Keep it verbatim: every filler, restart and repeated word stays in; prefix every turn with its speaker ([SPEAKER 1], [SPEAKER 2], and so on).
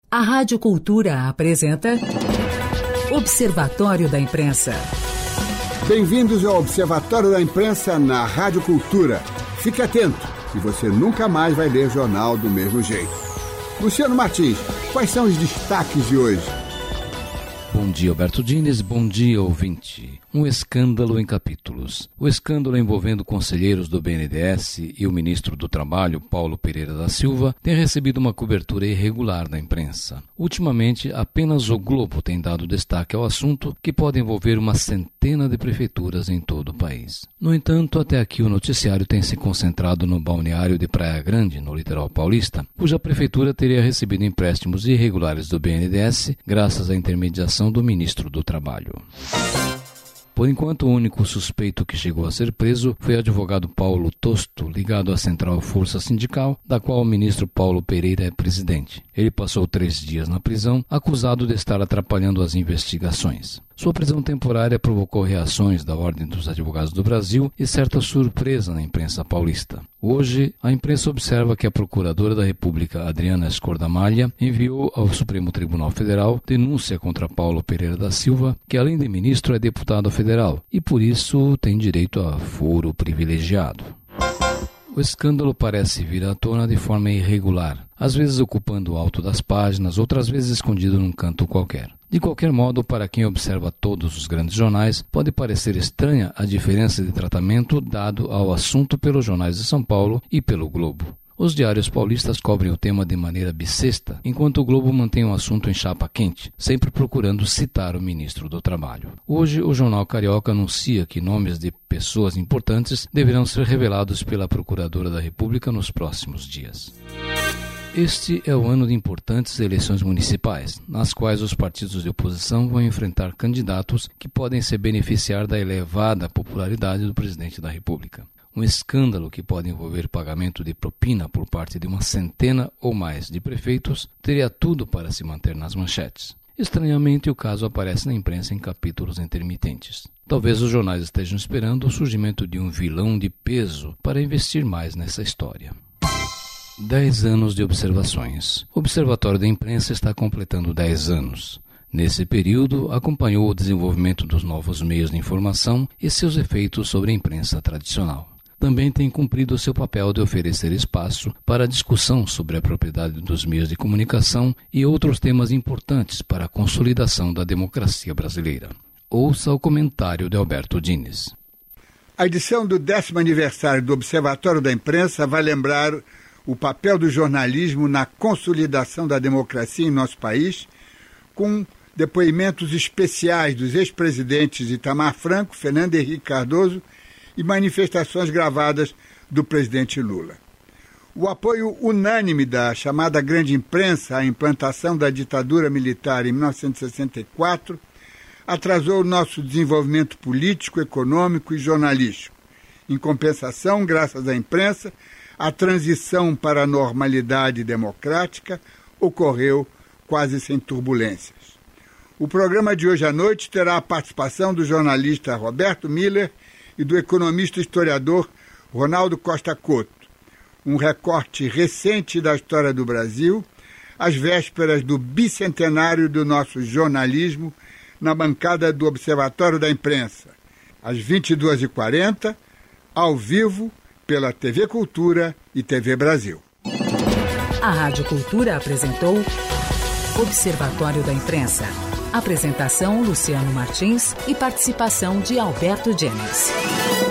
[SPEAKER 1] A Rádio Cultura apresenta Observatório da Imprensa.
[SPEAKER 2] Bem-vindos ao Observatório da Imprensa na Rádio Cultura. Fique atento e você nunca mais vai ler jornal do mesmo jeito. Luciano Martins, quais são os destaques de hoje?
[SPEAKER 3] Bom dia, Alberto Diniz. Bom dia, ouvinte. Um escândalo em capítulos. O escândalo envolvendo conselheiros do B N D E S e o ministro do Trabalho, Paulo Pereira da Silva, tem recebido uma cobertura irregular da imprensa. Ultimamente, apenas o Globo tem dado destaque ao assunto, que pode envolver uma centena de prefeituras em todo o país. No entanto, até aqui o noticiário tem se concentrado no balneário de Praia Grande, no litoral paulista, cuja prefeitura teria recebido empréstimos irregulares do B N D E S graças à intermediação do ministro do Trabalho. Por enquanto, o único suspeito que chegou a ser preso foi o advogado Paulo Tosto, ligado à Central Força Sindical, da qual o ministro Paulo Pereira é presidente. Ele passou três dias na prisão, acusado de estar atrapalhando as investigações. Sua prisão temporária provocou reações da Ordem dos Advogados do Brasil e certa surpresa na imprensa paulista. Hoje, a imprensa observa que a Procuradora da República, Adriana Escordamalha, enviou ao Supremo Tribunal Federal denúncia contra Paulo Pereira da Silva, que além de ministro é deputado federal e por isso tem direito a foro privilegiado. O escândalo parece vir à tona de forma irregular, às vezes ocupando o alto das páginas, outras vezes escondido num canto qualquer. De qualquer modo, para quem observa todos os grandes jornais, pode parecer estranha a diferença de tratamento dado ao assunto pelos jornais de São Paulo e pelo Globo. Os diários paulistas cobrem o tema de maneira bissexta, enquanto o Globo mantém o assunto em chapa quente, sempre procurando citar o ministro do Trabalho. Hoje, o jornal Carioca anuncia que nomes de pessoas importantes deverão ser revelados pela Procuradora da República nos próximos dias. Este é o ano de importantes eleições municipais, nas quais os partidos de oposição vão enfrentar candidatos que podem se beneficiar da elevada popularidade do presidente da República. Um escândalo que pode envolver pagamento de propina por parte de uma centena ou mais de prefeitos teria tudo para se manter nas manchetes. Estranhamente, o caso aparece na imprensa em capítulos intermitentes. Talvez os jornais estejam esperando o surgimento de um vilão de peso para investir mais nessa história. Dez anos de observações. O Observatório da Imprensa está completando dez anos. Nesse período, acompanhou o desenvolvimento dos novos meios de informação e seus efeitos sobre a imprensa tradicional. Também tem cumprido seu papel de oferecer espaço para a discussão sobre a propriedade dos meios de comunicação e outros temas importantes para a consolidação da democracia brasileira. Ouça o comentário de Alberto Diniz.
[SPEAKER 2] A edição do décimo aniversário do Observatório da Imprensa vai lembrar o papel do jornalismo na consolidação da democracia em nosso país, com depoimentos especiais dos ex-presidentes Itamar Franco, Fernando Henrique Cardoso e manifestações gravadas do presidente Lula. O apoio unânime da chamada grande imprensa à implantação da ditadura militar em mil novecentos e sessenta e quatro atrasou o nosso desenvolvimento político, econômico e jornalístico. Em compensação, graças à imprensa, a transição para a normalidade democrática ocorreu quase sem turbulências. O programa de hoje à noite terá a participação do jornalista Roberto Miller e do economista e historiador Ronaldo Costa Couto. Um recorte recente da história do Brasil, às vésperas do bicentenário do nosso jornalismo, na bancada do Observatório da Imprensa, às vinte e duas e quarenta, ao vivo, pela T V Cultura e T V Brasil.
[SPEAKER 1] A Rádio Cultura apresentou Observatório da Imprensa. Apresentação Luciano Martins e participação de Alberto Diniz.